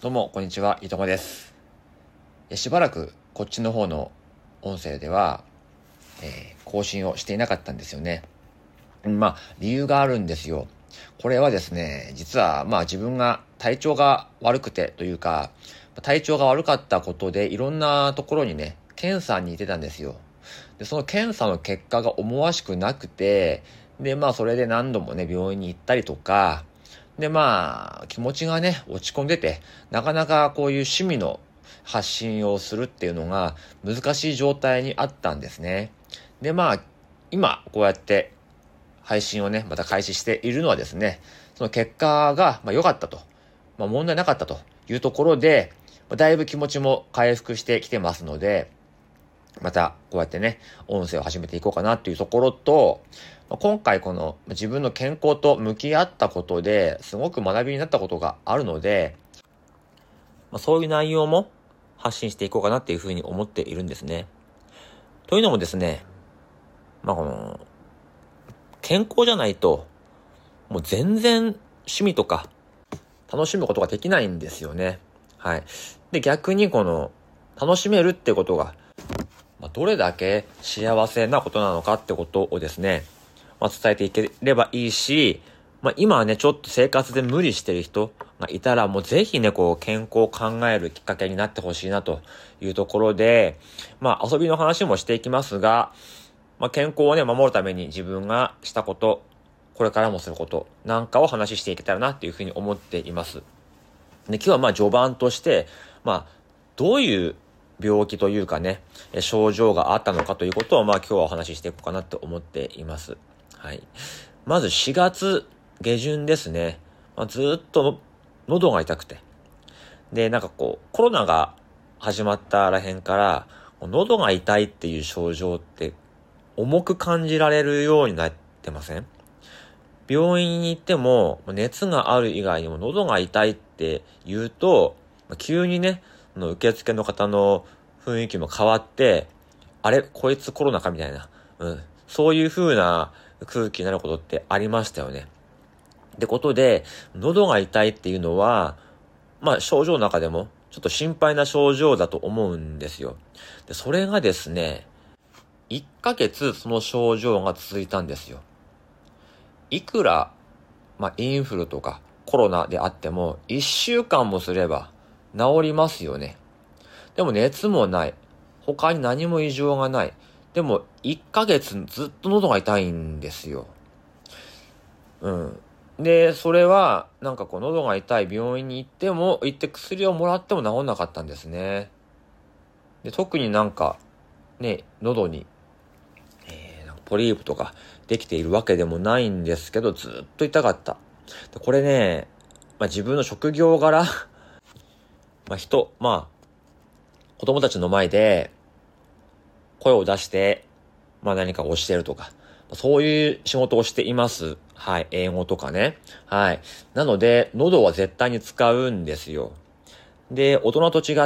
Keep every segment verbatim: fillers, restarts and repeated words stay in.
どうも、こんにちは、いとこです。しばらくこっちの方の音声では、えー、更新をしていなかったんですよね。まあ、理由があるんですよ。これはですね、実はまあ自分が体調が悪くてというか、体調が悪かったことでいろんなところにね、検査に行ってたんですよ。で、その検査の結果が思わしくなくて、で、まあそれで何度もね、病院に行ったりとか、で、まあ、気持ちがね、落ち込んでて、なかなかこういう趣味の発信をするっていうのが難しい状態にあったんですね。で、まあ、今、こうやって配信をね、また開始しているのはですね、その結果が、まあ、良かったと、まあ、問題なかったというところで、だいぶ気持ちも回復してきてますので、またこうやってね、音声を始めていこうかなっていうところと、今回この自分の健康と向き合ったことですごく学びになったことがあるので、そういう内容も発信していこうかなっていうふうに思っているんですね。というのもですね、まあこの、健康じゃないと、もう全然趣味とか楽しむことができないんですよね。はい。で、逆にこの、楽しめるってことが、まあ、どれだけ幸せなことなのかってことをですね、まあ、伝えていければいいし、まあ、今はね、ちょっと生活で無理してる人がいたら、もうぜひね、こう、健康を考えるきっかけになってほしいなというところで、まあ、遊びの話もしていきますが、まあ、健康をね、守るために自分がしたこと、これからもすることなんかを話していけたらなっていうふうに思っています。で、今日はまあ序盤として、まあ、どういう病気というかね、症状があったのかということをまあ今日はお話ししていこうかなと思っています。はい。まずしがつ下旬ですね。まあ、ずっと喉が痛くて。で、なんかこう、コロナが始まったらへんから、喉が痛いっていう症状って重く感じられるようになってません？病院に行っても熱がある以外にも喉が痛いって言うと、急にね、受付の方の雰囲気も変わって、あれこいつコロナかみたいな、うん、そういう風な空気になることってありましたよね。ってことで、喉が痛いっていうのは、まあ症状の中でもちょっと心配な症状だと思うんですよ。で、それがですね、いっかげつその症状が続いたんですよ。いくら、まあ、インフルとかコロナであっても、いっしゅうかんもすれば治りますよね。でも熱もない。他に何も異常がない。でも、いっかげつずっと喉が痛いんですよ。うん。で、それは、なんかこう、喉が痛い病院に行っても、行って薬をもらっても治んなかったんですね。で、特になんか、ね、喉に、えー、なんかポリープとかできているわけでもないんですけど、ずっと痛かった。でこれね、まあ、自分の職業柄、まあ、人、まあ、子供たちの前で声を出して、まあ何かを教えるとか、そういう仕事をしています。はい。英語とかね。はい。なので、喉は絶対に使うんですよ。で、大人と違って、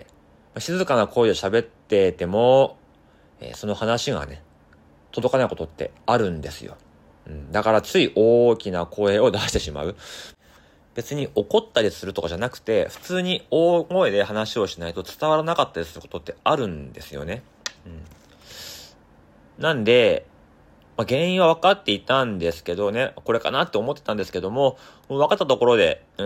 静かな声で喋ってても、えー、その話がね、届かないことってあるんですよ。うん、だからつい大きな声を出してしまう。別に怒ったりするとかじゃなくて、普通に大声で話をしないと伝わらなかったりすることってあるんですよね。うん、なんで、まあ、原因は分かっていたんですけどね、これかなって思ってたんですけども、もう分かったところで、うん、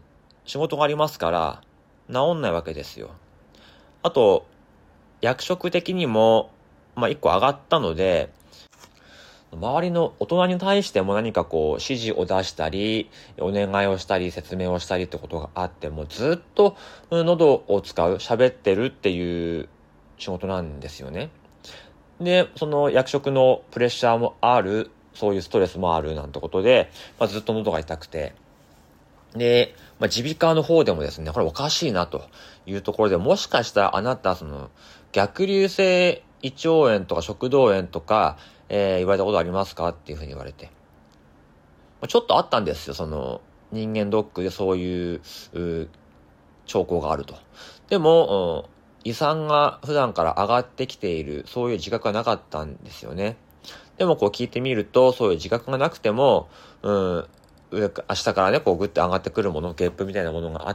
仕事がありますから、治んないわけですよ。あと、役職的にも、まあ、一個上がったので、周りの大人に対しても何かこう指示を出したり、お願いをしたり、説明をしたりってことがあっても、ずっと喉を使う、喋ってるっていう仕事なんですよね。で、その役職のプレッシャーもある、そういうストレスもあるなんてことで、まあ、ずっと喉が痛くて。で、まあ、耳鼻科の方でもですね、これおかしいなというところで、もしかしたらあなた、その、逆流性胃腸炎とか食道炎とか、えー、言われたことありますかっていうふうに言われて。まあ、ちょっとあったんですよ、その、人間ドックでそういう、う兆候があると。でも、うん胃酸が普段から上がってきている、そういう自覚がなかったんですよね。でもこう聞いてみると、そういう自覚がなくても、うん、 上か、下からね、こうグッて上がってくるもの、ゲップみたいなものがあって、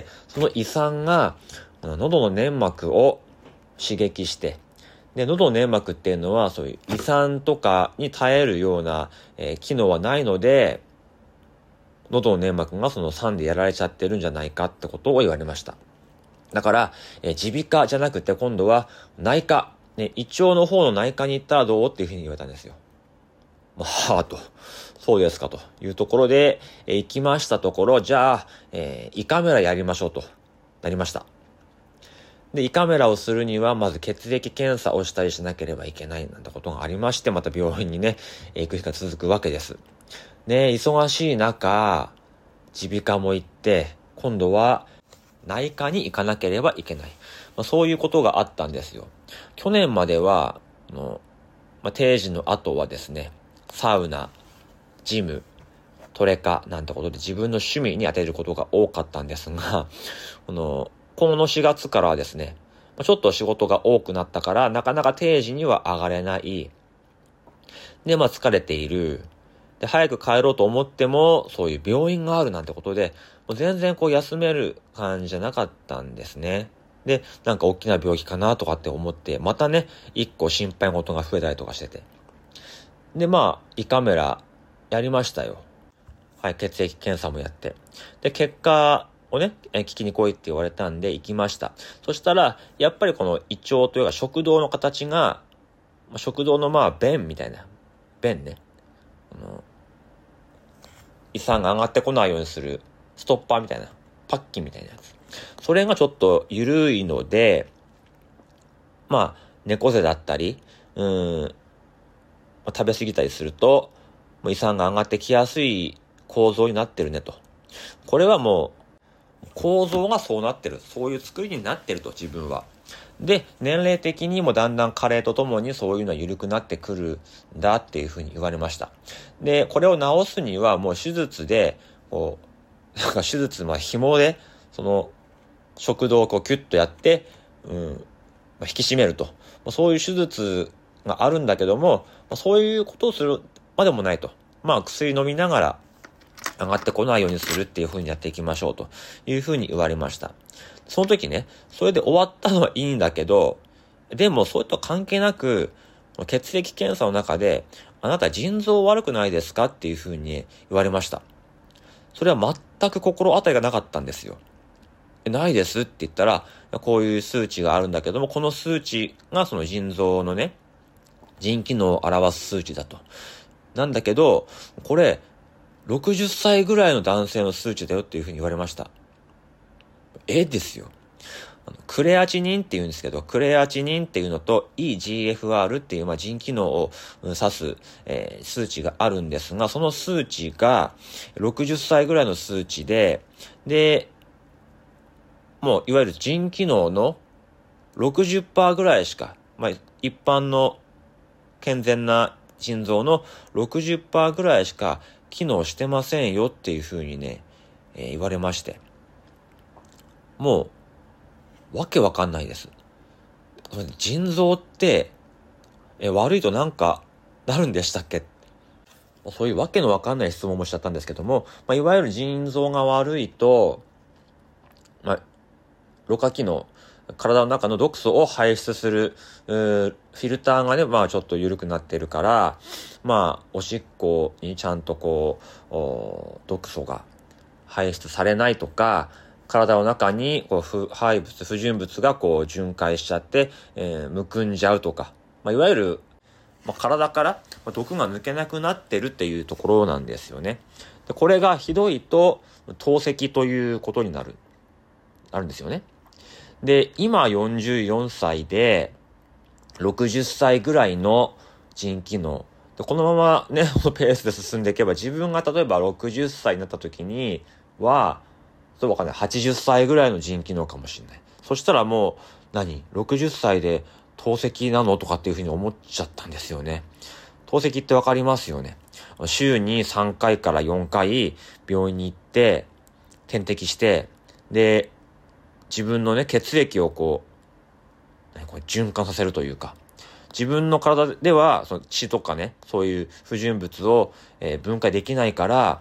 その胃酸が、喉の粘膜を刺激して、で、喉の粘膜っていうのは、そういう胃酸とかに耐えるような、えー、機能はないので、喉の粘膜がその酸でやられちゃってるんじゃないかってことを言われました。だから、えー、耳鼻科じゃなくて今度は内科、ね、胃腸の方の内科に行ったらどうっていうふうに言われたんですよ。まあ、はぁと。そうですかというところで、えー、行きましたところ、じゃあ、えー、胃カメラやりましょうとなりました。で、胃カメラをするには、まず血液検査をしたりしなければいけないなんてことがありまして、また病院にね、行く日が続くわけです。ね、忙しい中、耳鼻科も行って、今度は内科に行かなければいけない。まあ、そういうことがあったんですよ。去年までは、あのまあ、定時の後はですね、サウナ、ジム、トレカなんてことで自分の趣味に当てることが多かったんですが、この、このしがつからはですね、ちょっと仕事が多くなったから、なかなか定時には上がれない。で、まあ疲れている。で、早く帰ろうと思っても、そういう病院があるなんてことで、もう全然こう休める感じじゃなかったんですね。で、なんか大きな病気かなとかって思って、またね、一個心配事が増えたりとかしてて。で、まあ、胃カメラやりましたよ。はい、血液検査もやって。で、結果をね、聞きに来いって言われたんで行きました。そしたら、やっぱりこの胃腸というか食道の形が、食道のまあ便みたいな、便ね。あの胃酸が上がってこないようにするストッパーみたいな、パッキンみたいなやつ。それがちょっと緩いので、まあ、猫背だったり、うーん、食べ過ぎたりすると、胃酸が上がってきやすい構造になってるねと。これはもう、構造がそうなってる。そういう作りになってると、自分は。で、年齢的にもだんだん加齢とともにそういうのは緩くなってくるんだっていうふうに言われました。で、これを治すにはもう手術で、こう、なんか手術、まあ紐で、その、食道をこうキュッとやって、うん、まあ、引き締めると。そういう手術があるんだけども、そういうことをするまでもないと。まあ薬飲みながら上がってこないようにするっていう風にやっていきましょうという風に言われました。その時ね、それで終わったのはいいんだけど、でもそういった関係なく、血液検査の中で、あなた腎臓悪くないですかっていう風に言われました。それは全く心当たりがなかったんですよ。ないですって言ったら、こういう数値があるんだけども、この数値がその腎臓のね、腎機能を表す数値だと。なんだけど、これ、ろくじゅっさいぐらいの男性の数値だよっていうふうに言われました。えですよ。クレアチニンって言うんですけど、クレアチニンっていうのと イージーエフアール っていう、まあ、腎機能を指す、えー、数値があるんですが、その数値がろくじゅっさいぐらいの数値で、で、もういわゆる腎機能の ろくじゅっパーセント ぐらいしか、まあ、一般の健全な腎臓の ろくじゅっパーセント ぐらいしか機能してませんよっていうふうにね、えー、言われまして。もう、わけわかんないです。腎臓って、えー、悪いとなんかなるんでしたっけ？そういうわけのわかんない質問もしちゃったんですけども、まあ、いわゆる腎臓が悪いと、まあ、ろ過機能、体の中の毒素を排出する、フィルターがね、まあちょっと緩くなってるから、まあおしっこにちゃんとこう、毒素が排出されないとか、体の中にこう不排物、不純物がこう巡回しちゃって、えー、むくんじゃうとか、まあ、いわゆる、まあ、体から毒が抜けなくなってるっていうところなんですよね。でこれがひどいと透析ということになる、あるんですよね。で、今よんじゅうよんさいで、ろくじゅっさいぐらいの腎機能。でこのままね、このペースで進んでいけば、自分が例えばろくじゅっさいになった時には、そうわかんない、はちじゅっさいぐらいの腎機能かもしれない。そしたらもう、何 ?ろくじゅっさいで透析なのとかっていうふうに思っちゃったんですよね。透析ってわかりますよね。週にさんかいからよんかい病院に行って、点滴して、で、自分のね、血液をこう、こう循環させるというか、自分の体ではその血とかね、そういう不純物を、えー、分解できないから、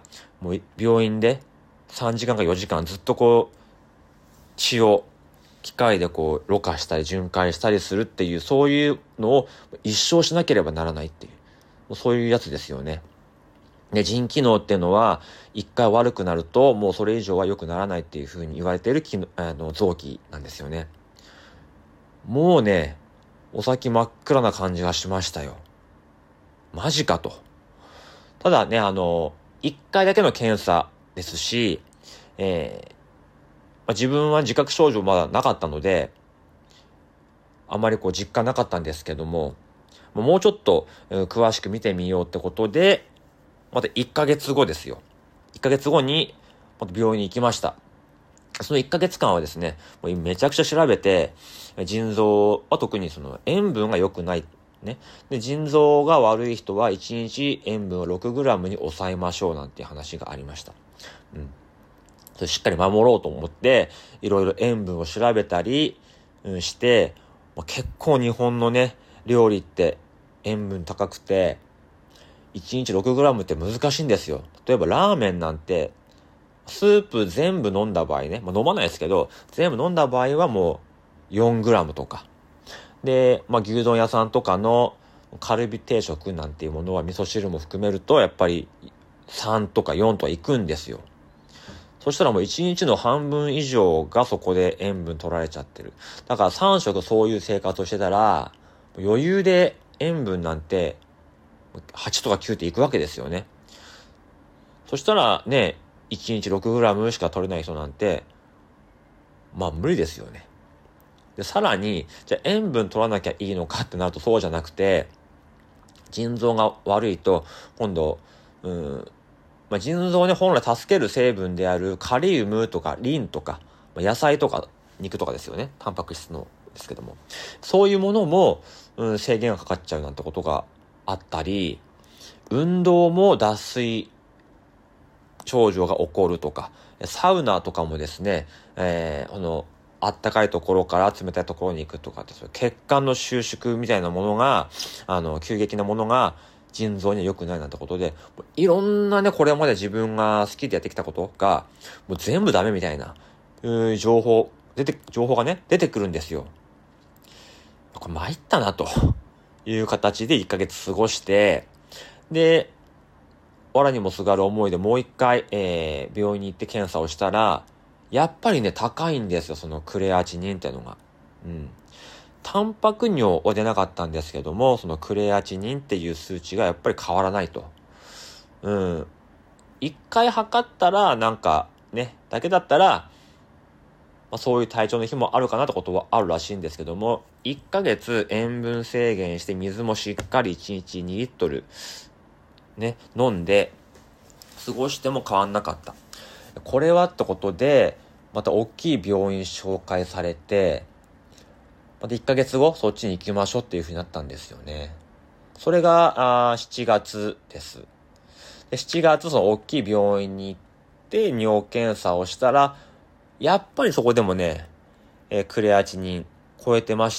もう病院でさんじかんかよじかんずっとこう血を機械でこうろ過したり巡回したりするっていう、そういうのを一生しなければならないっていう、もうそういうやつですよね。で、腎機能っていうのは一回悪くなるともうそれ以上は良くならないっていうふうに言われている機能、あの臓器なんですよね。もうね、お先真っ暗な感じがしましたよ。マジかと。ただね、あの一回だけの検査ですし、えーまあ、自分は自覚症状まだなかったのであまりこう実感なかったんですけども、もうちょっと、えー詳しく見てみようってことで、またいっかげつごですよ。いっかげつごにまた病院に行きました。そのいっかげつかんはですね、もうめちゃくちゃ調べて、腎臓は特にその塩分が良くない。ね。で、腎臓が悪い人はいちにち塩分を ろくグラム に抑えましょうなんていう話がありました。うん。それしっかり守ろうと思って、いろいろ塩分を調べたり、うん、して、まあ、結構日本のね、料理って塩分高くて、いちにち ろくグラム って難しいんですよ。例えばラーメンなんて、スープ全部飲んだ場合ね、まあ、飲まないですけど、全部飲んだ場合はもう よんグラム とか。で、まあ、牛丼屋さんとかのカルビ定食なんていうものは味噌汁も含めると、やっぱりさんとかよんとかいくんですよ。そしたらもういちにちの半分以上がそこで塩分取られちゃってる。だからさん食そういう生活をしてたら、余裕で塩分なんてはちとかきゅうっていくわけですよね。そしたらね、いちにち ろくグラム しか取れない人なんて、まあ無理ですよね。で、さらに、じゃあ塩分取らなきゃいいのかってなるとそうじゃなくて、腎臓が悪いと、今度、うん、まあ、腎臓をね、本来助ける成分であるカリウムとかリンとか、まあ、野菜とか肉とかですよね。タンパク質のですけども。そういうものも、うん、制限がかかっちゃうなんてことがあったり、運動も脱水症状が起こるとか、サウナとかもですね、えー、この、あったかいところから冷たいところに行くとかって、血管の収縮みたいなものが、あの、急激なものが、腎臓には良くないなんてことで、いろんなね、これまで自分が好きでやってきたことが、もう全部ダメみたいな、う情報、出て、情報がね、出てくるんですよ。これ参ったな、という形でいっかげつ過ごして、で、藁にもすがる思いでもう一回、えー、病院に行って検査をしたら、やっぱりね、高いんですよ、そのクレアチニンっていうのが。うん。タンパク尿は出なかったんですけども、そのクレアチニンっていう数値がやっぱり変わらないと。うん。一回測ったら、なんかね、だけだったら、まあ、そういう体調の日もあるかなってことはあるらしいんですけども、いっかげつ塩分制限して水もしっかりいちにちにリットルね、飲んで過ごしても変わんなかった。これはってことで、また大きい病院紹介されて、またいっかげつごそっちに行きましょうっていう風になったんですよね。それがあしちがつです。でしちがつその大きい病院に行って尿検査をしたら、やっぱりそこでもね、えー、クレアチニン超えてまして、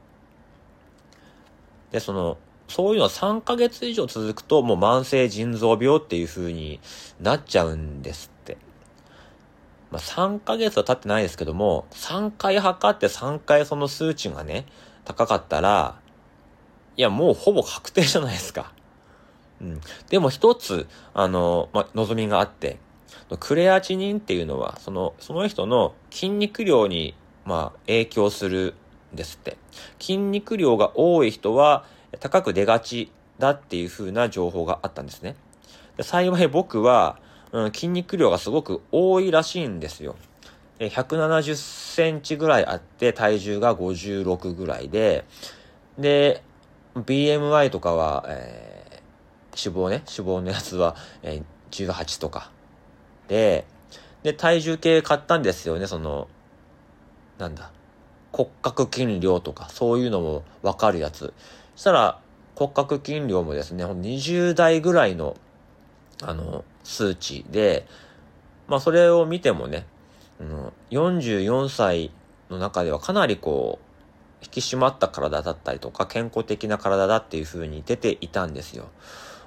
で、その、そういうのはさんかげつ以上続くともう慢性腎臓病っていう風になっちゃうんですって。まあ、さんかげつは経ってないですけども、さんかい測ってさんかいその数値がね、高かったら、いやもうほぼ確定じゃないですか。うん。でも一つ、あの、まあ、望みがあって、クレアチニンっていうのは、その、その人の筋肉量に、まあ、影響するんですって。筋肉量が多い人は、高く出がちだっていう風な情報があったんですね。で幸い僕は、うん、筋肉量がすごく多いらしいんですよ。ひゃくななじゅっセンチぐらいあって体重がごじゅうろくぐらいで、で、ビーエムアイ とかは、えー、脂肪ね、脂肪のやつは、えー、じゅうはちとか。で、で、体重計買ったんですよね、その、なんだ、骨格筋量とか、そういうのもわかるやつ。そしたら、骨格筋量もですね、にじゅう代ぐらいの、あの、数値で、まあそれを見てもね、うん、よんじゅうよんさいの中ではかなりこう、引き締まった体だったりとか、健康的な体だっていう風に出ていたんですよ。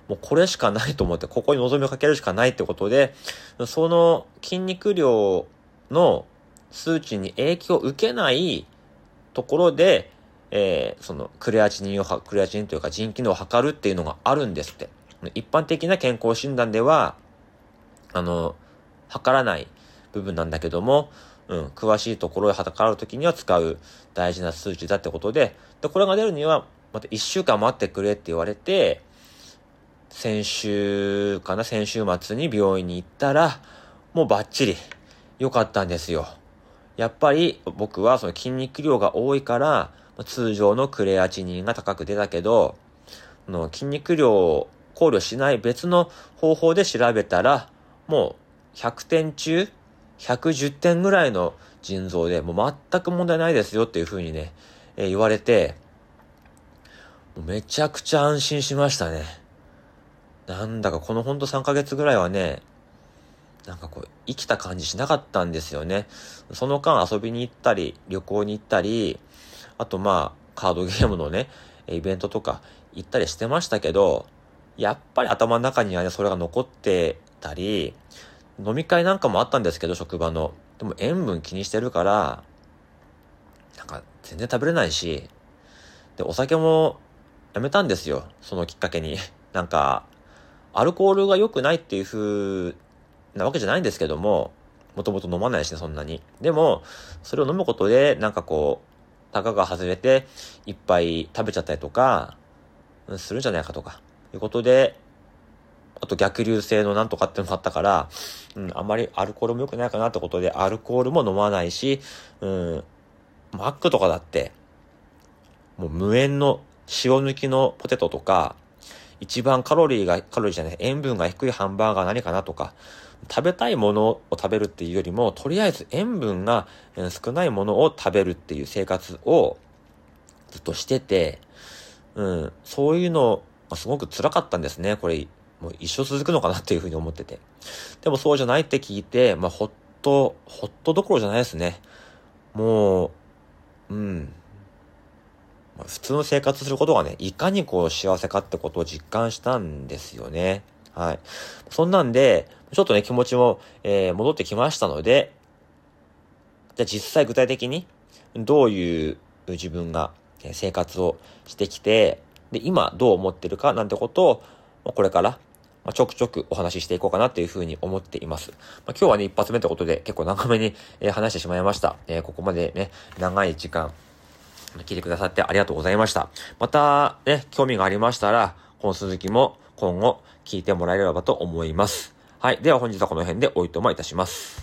もうこれしかないと思って、ここに望みをかけるしかないってことで、その筋肉量の数値に影響を受けないところで、えー、そのクレアチニンを、クレアチニンというか腎機能を測るっていうのがあるんですって。一般的な健康診断では、あの、測らない部分なんだけども、うん、詳しいところで測るときには使う大事な数値だってことで、で、これが出るには、またいっしゅうかん待ってくれって言われて、先週かな、先週末に病院に行ったら、もうバッチリ良かったんですよ。やっぱり僕はその筋肉量が多いから、通常のクレアチニンが高く出たけど、の筋肉量を考慮しない別の方法で調べたら、もうひゃくてん中ひゃくじゅってんぐらいの腎臓で、もう全く問題ないですよっていう風にね、えー、言われて、もうめちゃくちゃ安心しましたね。なんだかこのほんとさんかげつぐらいはね、なんかこう生きた感じしなかったんですよね。その間遊びに行ったり、旅行に行ったり、あとまあカードゲームのね、イベントとか行ったりしてましたけど、やっぱり頭の中にはね、それが残ってたり、飲み会なんかもあったんですけど、職場の。でも塩分気にしてるから、なんか全然食べれないし、で、お酒もやめたんですよ。そのきっかけに。なんか、アルコールが良くないっていう風なわけじゃないんですけども、もともと飲まないしね、そんなに。でも、それを飲むことで、なんかこう、タガが外れて、いっぱい食べちゃったりとか、するんじゃないかとか、いうことで、あと逆流性のなんとかっていうのもあったから、うん、あんまりアルコールも良くないかなってことで、アルコールも飲まないし、うん、マックとかだって、もう無塩の塩抜きのポテトとか、一番カロリーが、カロリーじゃない、塩分が低いハンバーガー何かなとか、食べたいものを食べるっていうよりも、とりあえず塩分が少ないものを食べるっていう生活をずっとしてて、うん、そういうのがすごく辛かったんですね。これ、もう一生続くのかなっていうふうに思ってて。でもそうじゃないって聞いて、まあ、ほっと、ほっとどころじゃないですね。もう、うん。まあ、普通の生活することがね、いかにこう幸せかってことを実感したんですよね。はい。そんなんで、ちょっとね、気持ちも、えー、戻ってきましたので、じゃあ実際具体的に、どういう自分が生活をしてきて、で、今どう思ってるかなんてことを、これから、ちょくちょくお話ししていこうかなというふうに思っています。まあ、今日はね、一発目ってことで結構長めに、えー、話してしまいました。えー、ここまでね、長い時間、聞いてくださってありがとうございました。また、ね、興味がありましたら、この続きも今後聞いてもらえればと思います。はい。では本日はこの辺でおいとまいたします。